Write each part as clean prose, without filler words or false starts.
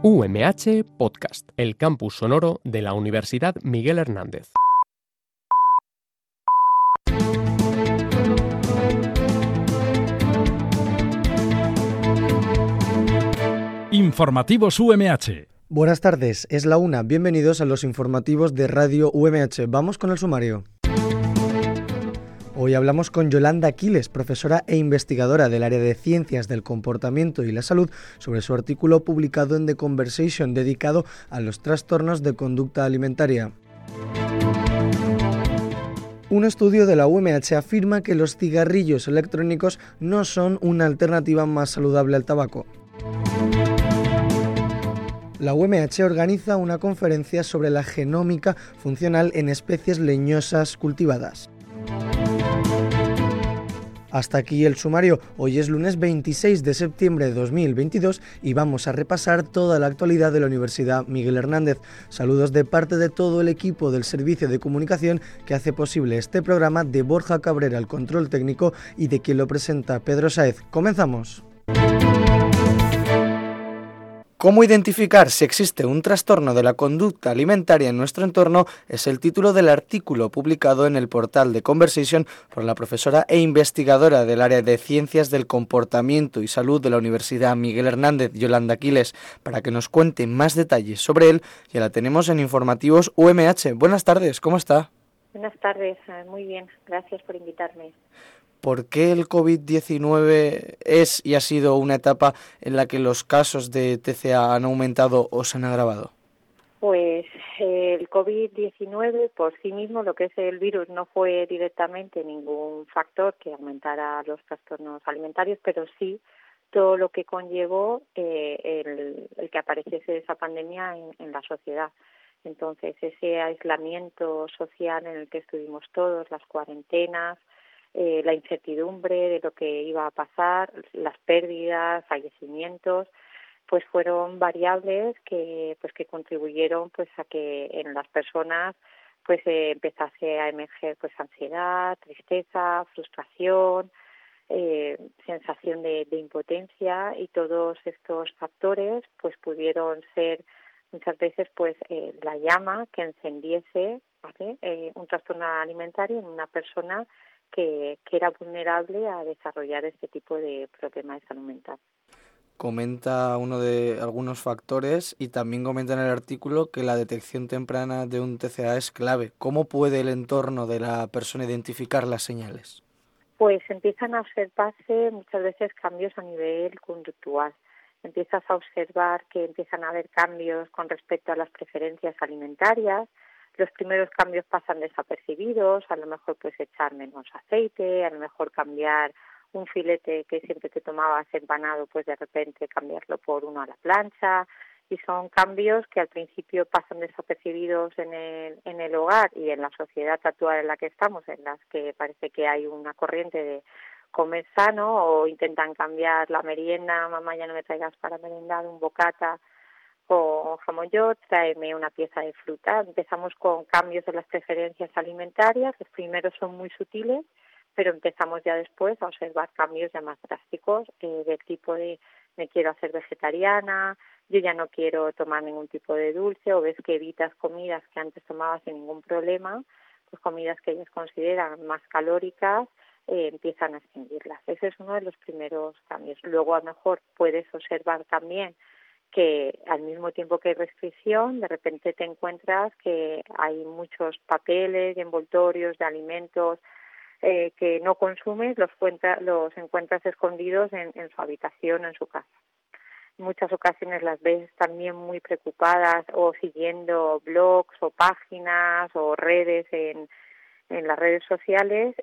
UMH Podcast, el campus sonoro de la Universidad Miguel Hernández. Informativos UMH. Buenas tardes, es la 1. Bienvenidos a los informativos de Radio UMH. Vamos con el sumario. Hoy hablamos con Yolanda Aquiles, profesora e investigadora del área de Ciencias del Comportamiento y la Salud, sobre su artículo publicado en The Conversation dedicado a los trastornos de conducta alimentaria. Un estudio de la UMH afirma que los cigarrillos electrónicos no son una alternativa más saludable al tabaco. La UMH organiza una conferencia sobre la genómica funcional en especies leñosas cultivadas. Hasta aquí el sumario. Hoy es lunes 26 de septiembre de 2022 y vamos a repasar toda la actualidad de la Universidad Miguel Hernández. Saludos de parte de todo el equipo del Servicio de Comunicación que hace posible este programa, de Borja Cabrera al control técnico y de quien lo presenta, Pedro Sáez. ¡Comenzamos! ¿Cómo identificar si existe un trastorno de la conducta alimentaria en nuestro entorno? Es el título del artículo publicado en el portal de Conversation por la profesora e investigadora del área de Ciencias del Comportamiento y Salud de la Universidad Miguel Hernández, Yolanda Aquiles. Para que nos cuente más detalles sobre él, ya la tenemos en Informativos UMH. Buenas tardes, ¿cómo está? Buenas tardes, muy bien, gracias por invitarme. ¿Por qué el COVID-19 es y ha sido una etapa en la que los casos de TCA han aumentado o se han agravado? Pues el COVID-19 por sí mismo, lo que es el virus, no fue directamente ningún factor que aumentara los trastornos alimentarios, pero sí todo lo que conllevó el que apareciese esa pandemia en la sociedad. Entonces, ese aislamiento social en el que estuvimos todos, las cuarentenas, la incertidumbre de lo que iba a pasar, las pérdidas, fallecimientos, pues fueron variables que contribuyeron pues a que en las personas pues empezase a emerger pues ansiedad, tristeza, frustración, sensación de impotencia, y todos estos factores pues pudieron ser muchas veces pues la llama que encendiese, ¿vale? Un trastorno alimentario en una persona que era vulnerable a desarrollar este tipo de problemas de salud mental. Comenta uno de algunos factores y también comenta en el artículo que la detección temprana de un TCA es clave. ¿Cómo puede el entorno de la persona identificar las señales? Pues empiezan a observarse muchas veces cambios a nivel conductual. Empiezas a observar que empiezan a haber cambios con respecto a las preferencias alimentarias. Los primeros cambios pasan desapercibidos, a lo mejor pues echar menos aceite, a lo mejor cambiar un filete que siempre te tomabas empanado, pues de repente cambiarlo por uno a la plancha, y son cambios que al principio pasan desapercibidos en el hogar y en la sociedad actual en la que estamos, en las que parece que hay una corriente de comer sano, o intentan cambiar la merienda: mamá, ya no me traigas para merendar un bocata con jamón york, tráeme una pieza de fruta. Empezamos con cambios de las preferencias alimentarias. Los primeros son muy sutiles, pero empezamos ya después a observar cambios ya más drásticos, del tipo de me quiero hacer vegetariana, yo ya no quiero tomar ningún tipo de dulce, o ves que evitas comidas que antes tomabas sin ningún problema, pues comidas que ellos consideran más calóricas, empiezan a extinguirlas. Ese es uno de los primeros cambios. Luego a lo mejor puedes observar también que al mismo tiempo que hay restricción, de repente te encuentras que hay muchos papeles y envoltorios de alimentos que no consumes, los encuentras escondidos en su habitación o en su casa. En muchas ocasiones las ves también muy preocupadas o siguiendo blogs o páginas o redes en las redes sociales,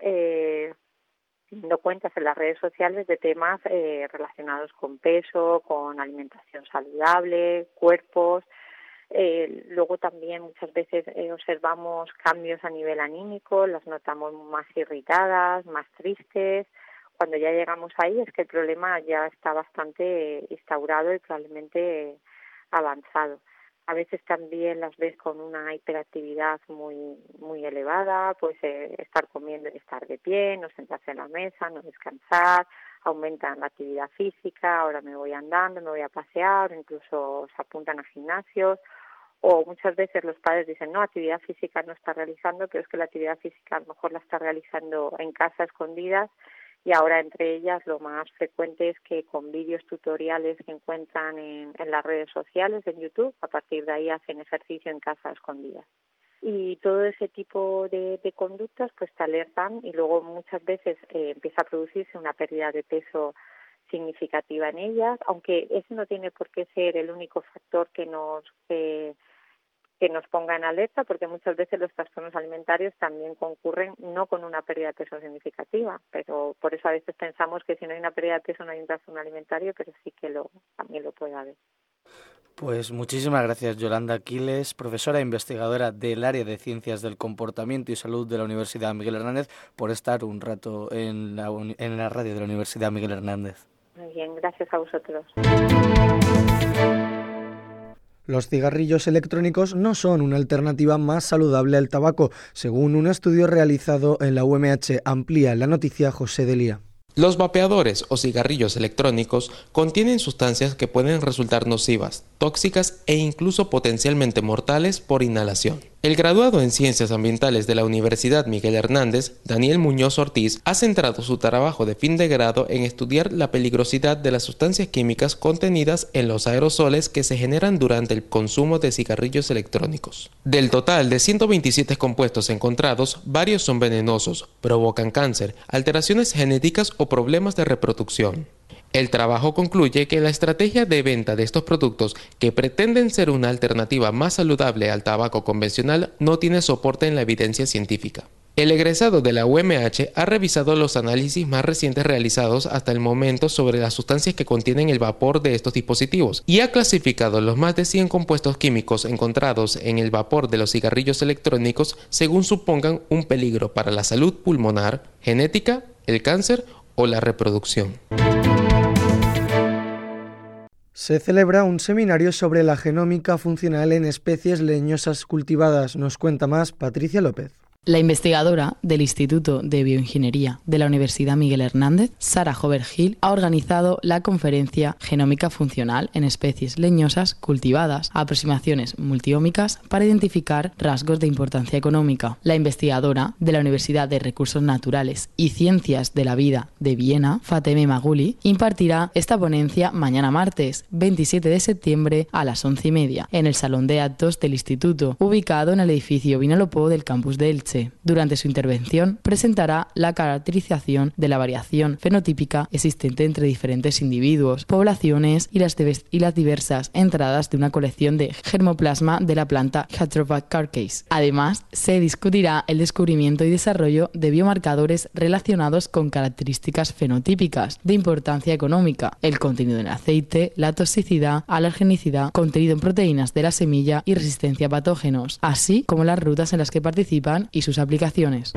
dando cuentas en las redes sociales de temas relacionados con peso, con alimentación saludable, cuerpos. Luego también muchas veces observamos cambios a nivel anímico, las notamos más irritadas, más tristes. Cuando ya llegamos ahí es que el problema ya está bastante instaurado y probablemente avanzado. A veces también las ves con una hiperactividad muy elevada, pues estar comiendo y estar de pie, no sentarse en la mesa, no descansar, aumentan la actividad física, ahora me voy andando, me voy a pasear, incluso se apuntan a gimnasios. O muchas veces los padres dicen, no, actividad física no está realizando, pero es que la actividad física a lo mejor la está realizando en casa, escondidas, y ahora entre ellas lo más frecuente es que con vídeos tutoriales que encuentran en las redes sociales, en YouTube, a partir de ahí hacen ejercicio en casa, escondidas. Y todo ese tipo de conductas pues te alertan y luego muchas veces empieza a producirse una pérdida de peso significativa en ellas, aunque ese no tiene por qué ser el único factor que nos ponga en alerta, porque muchas veces los trastornos alimentarios también concurren no con una pérdida de peso significativa, pero por eso a veces pensamos que si no hay una pérdida de peso no hay un trastorno alimentario, pero sí que también lo puede haber. Pues muchísimas gracias, Yolanda Quiles, profesora e investigadora del área de Ciencias del Comportamiento y Salud de la Universidad Miguel Hernández, por estar un rato en la radio de la Universidad Miguel Hernández. Muy bien, gracias a vosotros. Los cigarrillos electrónicos no son una alternativa más saludable al tabaco, según un estudio realizado en la UMH. Amplía la noticia José Delía. Los vapeadores o cigarrillos electrónicos contienen sustancias que pueden resultar nocivas, tóxicas e incluso potencialmente mortales por inhalación. El graduado en Ciencias Ambientales de la Universidad Miguel Hernández, Daniel Muñoz Ortiz, ha centrado su trabajo de fin de grado en estudiar la peligrosidad de las sustancias químicas contenidas en los aerosoles que se generan durante el consumo de cigarrillos electrónicos. Del total de 127 compuestos encontrados, varios son venenosos, provocan cáncer, alteraciones genéticas o problemas de reproducción. El trabajo concluye que la estrategia de venta de estos productos, que pretenden ser una alternativa más saludable al tabaco convencional, no tiene soporte en la evidencia científica. El egresado de la UMH ha revisado los análisis más recientes realizados hasta el momento sobre las sustancias que contienen el vapor de estos dispositivos y ha clasificado los más de 100 compuestos químicos encontrados en el vapor de los cigarrillos electrónicos según supongan un peligro para la salud pulmonar, genética, el cáncer o la reproducción. Se celebra un seminario sobre la genómica funcional en especies leñosas cultivadas. Nos cuenta más Patricia López. La investigadora del Instituto de Bioingeniería de la Universidad Miguel Hernández, Sara Hover-Hill, ha organizado la conferencia Genómica Funcional en especies leñosas cultivadas, aproximaciones multiómicas para identificar rasgos de importancia económica. La investigadora de la Universidad de Recursos Naturales y Ciencias de la Vida de Viena, Fateme Maguli, impartirá esta ponencia mañana martes, 27 de septiembre a las 11:30 en el Salón de Actos del Instituto, ubicado en el edificio Vinalopó del campus de Elche. Durante su intervención presentará la caracterización de la variación fenotípica existente entre diferentes individuos, poblaciones y las diversas entradas de una colección de germoplasma de la planta Jatropha carcase. Además, se discutirá el descubrimiento y desarrollo de biomarcadores relacionados con características fenotípicas de importancia económica, el contenido en aceite, la toxicidad, alergenicidad, contenido en proteínas de la semilla y resistencia a patógenos, así como las rutas en las que participan y sus aplicaciones.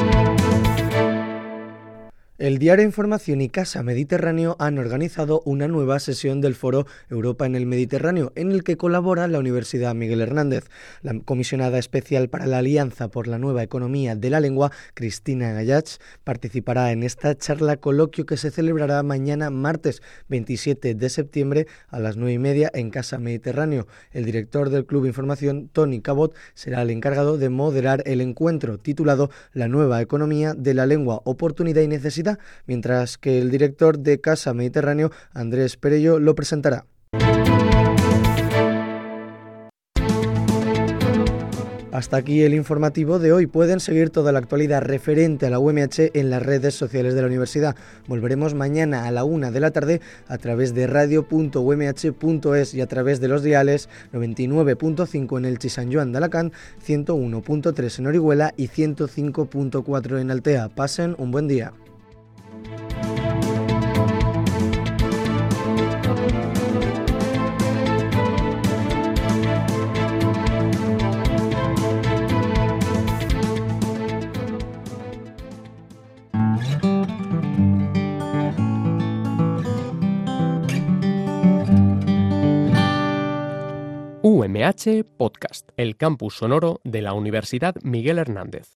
El Diario Información y Casa Mediterráneo han organizado una nueva sesión del Foro Europa en el Mediterráneo, en el que colabora la Universidad Miguel Hernández. La comisionada especial para la Alianza por la Nueva Economía de la Lengua, Cristina Gallach, participará en esta charla coloquio que se celebrará mañana martes 27 de septiembre a las 9:30 en Casa Mediterráneo. El director del Club Información, Toni Cabot, será el encargado de moderar el encuentro titulado La Nueva Economía de la Lengua, Oportunidad y Necesidad, mientras que el director de Casa Mediterráneo, Andrés Perello, lo presentará. Hasta aquí el informativo de hoy. Pueden seguir toda la actualidad referente a la UMH en las redes sociales de la universidad. Volveremos mañana a la 1 de la tarde a través de radio.umh.es y a través de los diales 99.5 en Elche y Sant Joan de Alacant, 101.3 en Orihuela y 105.4 en Altea. Pasen un buen día. UMH Podcast, el campus sonoro de la Universidad Miguel Hernández.